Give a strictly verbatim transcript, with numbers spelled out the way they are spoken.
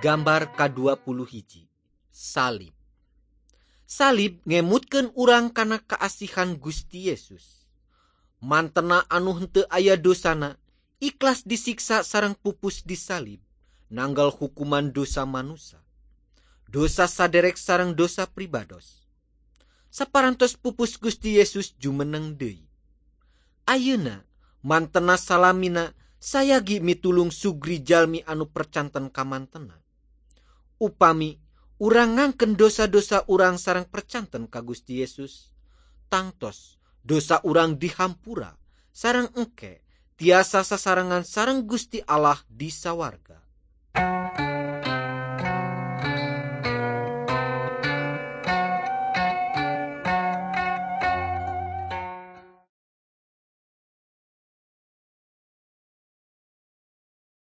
Gambar ka dua puluh hiji. Salib. Salib ngemutkeun urang kana kaasihan Gusti Yesus. Mantena anu henteu aya dosana, ikhlas disiksa sareng pupus disalib, nanggal hukuman dosa manusia. Dosa saderek sareng dosa pribados. Saparantos pupus Gusti Yesus jumeneng deui. Ayeuna mantena salamina sayagi mitulung sugri jalmi anu percanten ka mantena. Upami urang ngangken dosa-dosa urang sareng percanten ka Gusti Yesus, tangtos dosa urang dihampura sareng engke tiasa sasarengan sareng Gusti Allah di sawarga.